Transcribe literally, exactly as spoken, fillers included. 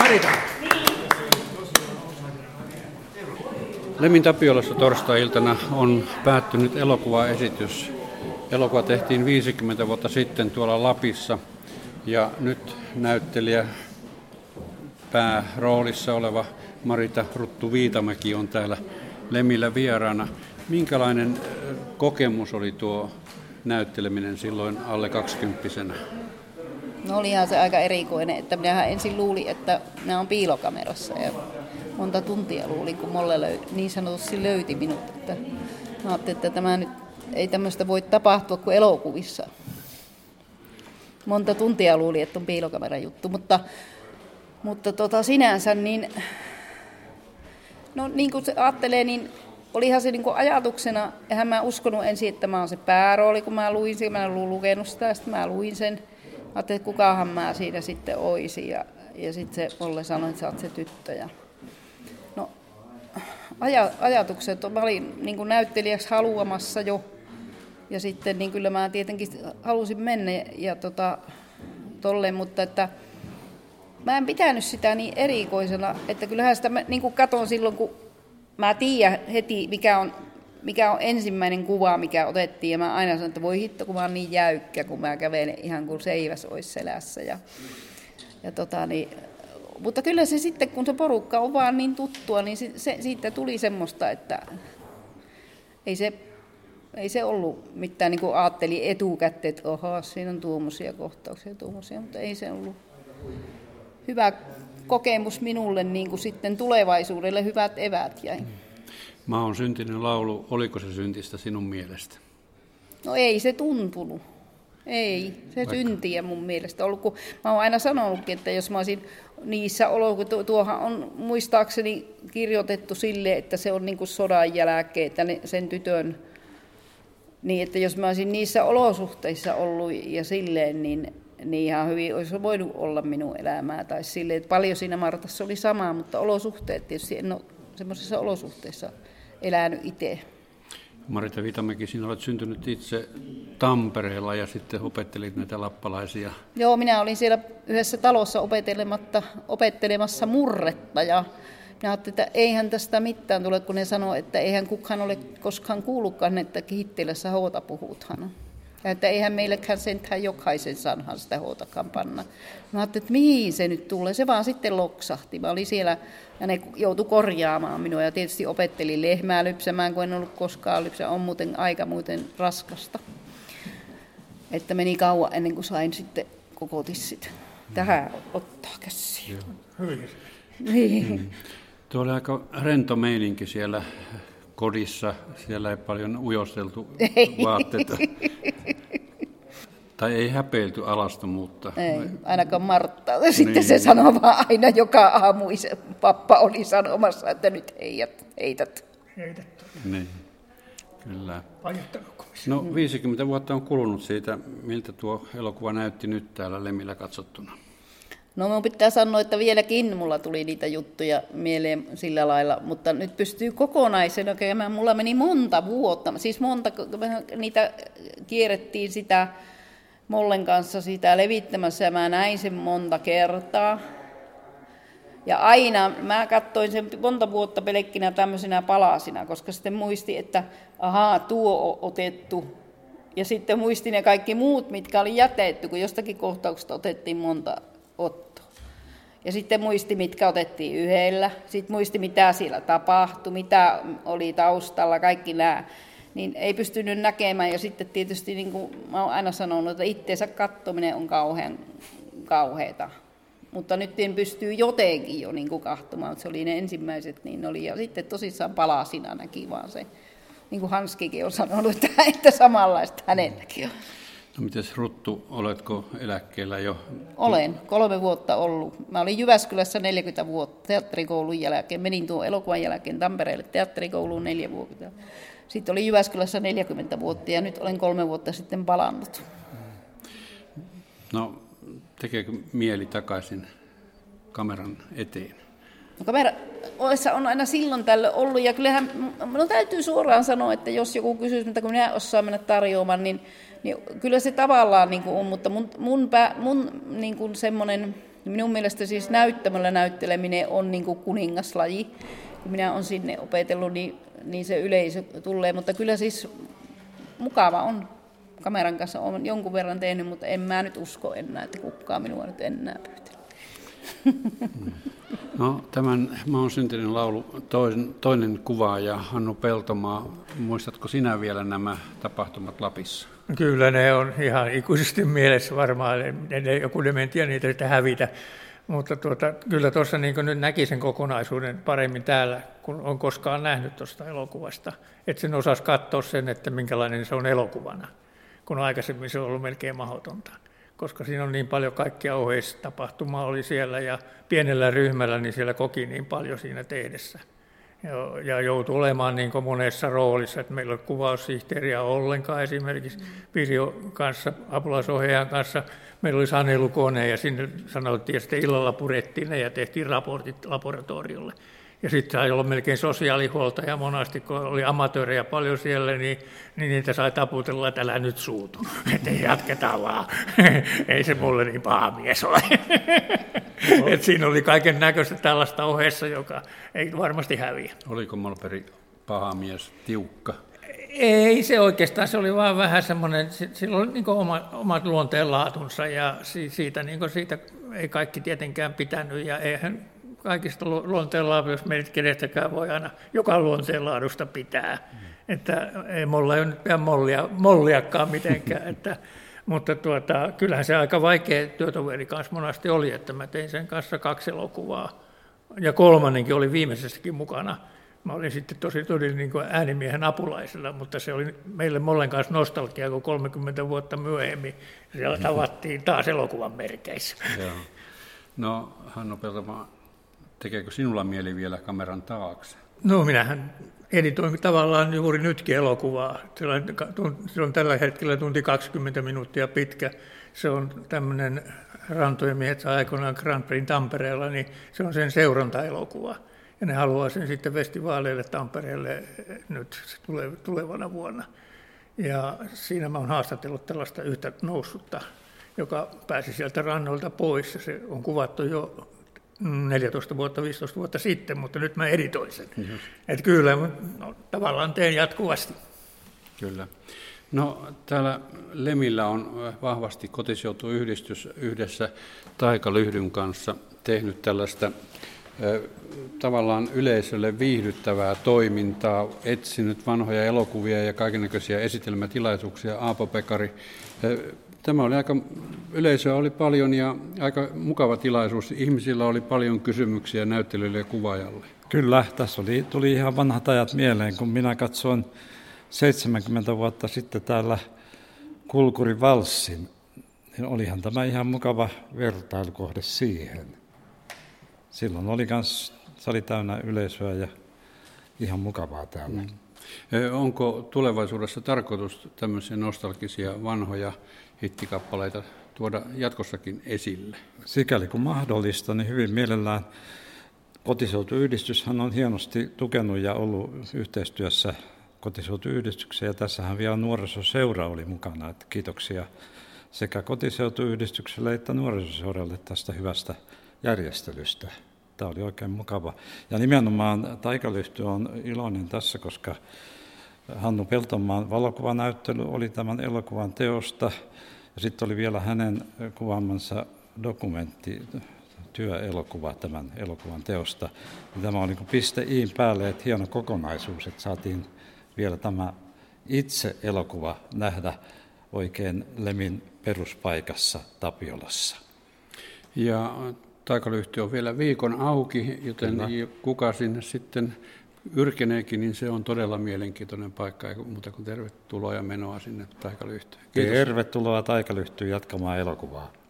Marita. Lemin Tapiolassa torstai-iltana on päättynyt elokuvaesitys. Elokuva tehtiin viisikymmentä vuotta sitten tuolla Lapissa ja nyt näyttelijä pääroolissa oleva Marita Ruttu Viitamäki on täällä Lemillä vieraana. Minkälainen kokemus oli tuo näytteleminen silloin alle kaksikymppisenä? No olihan se aika erikoinen, että minähän ensin luulin, että minä olen piilokamerassa ja monta tuntia luulin, kun Molle löy, niin sanotusti löyti minut. Että mä ajattelin, että tämä nyt ei tämmöistä voi tapahtua kuin elokuvissa. Monta tuntia luulin, että on piilokameran juttu, mutta, mutta tota, sinänsä niin, no niin kuin se ajattelee, niin olihan se niin kuin ajatuksena, eihän mä uskonut ensin, että mä oon se päärooli, kun mä luin sen, mä en ollut lukenut sitä, sitten mä luin sen. Ajattelin, että kukahan mä siinä sitten oisin ja, ja sitten se Molle sanoi, että sä oot se tyttö. Ja no, aja, ajatukset, mä olin niin kuin näyttelijäksi haluamassa jo ja sitten niin kyllä mä tietenkin halusin mennä ja tota, tolleen, mutta että mä en pitänyt sitä niin erikoisena, että kyllähän sitä mä niin kuin katon silloin, kun mä tiedän heti, mikä on, mikä on ensimmäinen kuva, mikä otettiin, ja mä aina sanon, että voi hitto, kun mä oon niin jäykkä, kun mä kävelen ihan kuin seiväs olisi selässä. Ja, ja tota, niin, mutta kyllä se sitten, kun se porukka on vaan niin tuttua, niin se, se, siitä tuli semmoista, että ei se, ei se ollut mitään, niin kuin ajattelin etukäteen, että oho, siinä on tuommoisia kohtauksia, tuommoisia, mutta ei se ollut hyvä kokemus minulle, niin kuin sitten tulevaisuudelle hyvät eväät jäi. Mä oon syntinen laulu, oliko se syntistä sinun mielestä? No ei se tuntunut. Ei, se Vaikka. syntiä mun mielestä ollut, kun mä oon aina sanonutkin, että jos mä olisin niissä oloissa, tuohan on muistaakseni kirjoitettu sille, että se on niin kuin sodan jälkeen, että ne, sen tytön, niin että jos mä olisin niissä olosuhteissa ollut ja silleen, niin, niin ihan hyvin olisi voinut olla minun elämää. Tai silleen, että paljon siinä Martassa oli samaa, mutta olosuhteet tietysti en ole semmoisissa olosuhteissa elänyt itse. Marita Viitamäki, sinä olet syntynyt itse Tampereella ja sitten opettelit näitä lappalaisia. Joo, minä olin siellä yhdessä talossa opettelemassa murretta ja minä ajattelin, että eihän tästä mitään tule, kun ne sanoo, että eihän kukaan ole koskaan kuullutkaan, että Kittilässä hoota puhuthan. Ja että eihän meillekään sentään jokaisen sanhan sitä hootakaan panna. Mä ajattelin, että mihin se nyt tulee. Se vaan sitten loksahti. Mä olin siellä ja ne joutui korjaamaan minua ja tietysti opettelin lehmää lypsämään, kun en ollut koskaan lypsä. On muuten aika muuten raskasta. Että meni kauan ennen kuin sain sitten koko tissit tähän ottaa käsiin. Hyvin. Niin. Tuo oli aika rento meininki siellä kodissa. Siellä ei paljon ujosteltu vaatteita. Tai ei häpeilty alastomuutta. Ei, ainakaan Martta. Sitten niin. Se sanoo vaan aina joka aamu, pappa oli sanomassa, että nyt heijät, heität. Heitettä. Niin, kyllä. Pajottakokomissa. No viisikymmentä vuotta on kulunut siitä, miltä tuo elokuva näytti nyt täällä Lemillä katsottuna. No minun pitää sanoa, että vieläkin mulla tuli niitä juttuja mieleen sillä lailla, mutta nyt pystyy kokonaisena käymään. Mulla meni monta vuotta, siis monta, niitä kierrettiin sitä Mollen kanssa sitä levittämässä ja mä näin sen monta kertaa. Ja aina mä katsoin sen monta vuotta pelkkinä tämmöisenä palasina, koska sitten muisti, että ahaa, tuo on otettu. Ja sitten muistin ne kaikki muut, mitkä oli jätetty, kun jostakin kohtauksesta otettiin monta ottoa. Ja sitten muisti, mitkä otettiin yhdellä. Sitten muisti, mitä siellä tapahtui, mitä oli taustalla, kaikki nämä. Niin ei pystynyt näkemään. Ja sitten tietysti, niin kuin mä oon aina sanonut, että itseensä katsominen on kauhean kauheata. Mutta nyt en pystyy jotenkin jo niin kuin katsomaan, että se oli ne ensimmäiset, niin oli. Ja sitten tosissaan palasina näki vaan se, niin kuin Hanskikin on sanonut, että, että samanlaista hänelläkin on. No mites Ruttu, oletko eläkkeellä jo? Olen, kolme vuotta ollut. Mä olin Jyväskylässä neljäkymmentä vuotta teatterikoulun jälkeen. Menin tuon elokuvan jälkeen Tampereelle teatterikouluun neljä vuotta. Sitten olin Jyväskylässä neljäkymmentä vuotta ja nyt olen kolme vuotta sitten palannut. No, tekeekö mieli takaisin kameran eteen? No, kamera on aina silloin tällöin ollut ja kyllähän, no täytyy suoraan sanoa, että jos joku kysyisi, mitä kun minä osaan mennä tarjoamaan, niin, niin kyllä se tavallaan niin kuin on, mutta mun, mun, pää, mun niin kuin semmoinen Minun mielestä siis näyttämöllä näytteleminen on niin kuin kuningaslaji. Kun minä olen sinne opetellut, niin, niin se yleisö tulee, mutta kyllä siis mukava on. Kameran kanssa olen jonkun verran tehnyt, mutta en mä nyt usko enää, että kukaan minua nyt enää pyytää. No, tämän Mä oon syntinen laulu toinen, toinen kuvaaja Hannu Peltomaa. Muistatko sinä vielä nämä tapahtumat Lapissa? Kyllä ne on ihan ikuisesti mielessä varmaan. Joku dementia niitä sitä hävitä. Mutta tuota, kyllä tuossa niin nyt näki sen kokonaisuuden paremmin täällä, kun on koskaan nähnyt tuosta elokuvasta. Että sen osasi katsoa sen, että minkälainen se on elokuvana, kun aikaisemmin se on ollut melkein mahdotonta. Koska siinä on niin paljon kaikkia oheistapahtumaa oli siellä ja pienellä ryhmällä niin siellä koki niin paljon siinä tehdessä. Ja joutui olemaan niin kuin monessa roolissa, että meillä oli kuvaussihteeriä ollenkaan esimerkiksi Pirjo kanssa, apulaisohjaajan kanssa. Meillä oli sanelukone ja sinne sanottiin, että sitten illalla purettiin ne ja tehtiin raportit laboratoriolle. Ja sitten sai olla melkein sosiaalihuoltaja monasti, kun oli amatöörejä paljon siellä, niin, niin niitä sai taputella, että älä nyt suutu, että jatketaan vaan. Ei se mulle niin paha mies ole. Et siinä oli kaiken näköistä tällaista ohessa, joka ei varmasti häviä. Oliko Molperi paha mies, tiukka? Ei se oikeastaan, se oli vaan vähän semmoinen, sillä oli niin oma, omat luonteenlaatunsa ja siitä, niin siitä ei kaikki tietenkään pitänyt ja eihän kaikista luonteenlaadusta, jos meidät kenestäkään voi aina joka luonteenlaadusta pitää. Mm. Että ei mulla ei ole nyt pian mollia, molliakaan mitenkään, että, mutta tuota, kyllähän se aika vaikea työtoveri kanssa monasti oli, että mä tein sen kanssa kaksi elokuvaa ja kolmannenkin oli viimeisessäkin mukana. Mä olin sitten tosi todella niin kuin äänimiehen apulaisella, mutta se oli meille mollen kanssa nostalgia, kun kolmekymmentä vuotta myöhemmin siellä tavattiin taas elokuvan merkeissä. Joo. No Hannu Peltomaa, tekeekö sinulla mieli vielä kameran taakse? No minähän editoin tavallaan juuri nytkin elokuvaa. Se on tällä hetkellä tunti kaksikymmentä minuuttia pitkä. Se on tämmöinen Rantojen miehet aikoinaan Grand Prix Tampereella, niin se on sen seurantaelokuva. Ja ne haluaa sen sitten festivaaleille Tampereelle nyt tulevana vuonna. Ja siinä mä oon haastatellut tällaista yhtä noussutta, joka pääsi sieltä rannoilta pois. Ja se on kuvattu jo neljätoista vuotta, viisitoista vuotta sitten, mutta nyt mä editoin sen. Mm-hmm. Että kyllä, no, tavallaan teen jatkuvasti. Kyllä. No täällä Lemillä on vahvasti Kotiseutuyhdistys yhdessä Taikalyhdyn kanssa tehnyt tällaista tavallaan yleisölle viihdyttävää toimintaa, etsinyt vanhoja elokuvia ja kaikennäköisiä esitelmätilaisuuksia. Aapo Pekari, tämä oli aika, yleisöä oli paljon ja aika mukava tilaisuus. Ihmisillä oli paljon kysymyksiä näyttelylle ja kuvaajalle. Kyllä, tässä oli, tuli ihan vanhat ajat mieleen, kun minä katsoin seitsemänkymmentä vuotta sitten täällä Kulkurin valssin. Niin olihan tämä ihan mukava vertailukohde siihen. Silloin oli kans sali täynnä yleisöä ja ihan mukavaa täällä. Mm. Onko tulevaisuudessa tarkoitus tämmöisiä nostalgisia vanhoja hittikappaleita tuoda jatkossakin esille? Sikäli kun mahdollista, niin hyvin mielellään. Kotiseutuyhdistyshän on hienosti tukenut ja ollut yhteistyössä Kotiseutuyhdistyksen ja tässähän vielä nuorisoseura oli mukana. Että kiitoksia sekä Kotiseutuyhdistykselle että nuorisoseuralle tästä hyvästä järjestelystä. Tämä oli oikein mukava. Ja nimenomaan Taikalyhty on iloinen tässä, koska Hannu Peltomaan valokuvanäyttely oli tämän elokuvan teosta. Ja sitten oli vielä hänen kuvaamansa dokumentti, työelokuva tämän elokuvan teosta. Ja tämä oli niin piste iin päälle, että hieno kokonaisuus, että saatiin vielä tämä itse elokuva nähdä oikein Lemin peruspaikassa Tapiolassa. Ja Taikalyhty on vielä viikon auki, joten Kyllä. kuka sinne sitten yrkeneekin, niin se on todella mielenkiintoinen paikka. Eikä muuta kuin tervetuloa ja menoa sinne Taikalyhtyyn. Tervetuloa Taikalyhtyyn jatkamaan elokuvaa.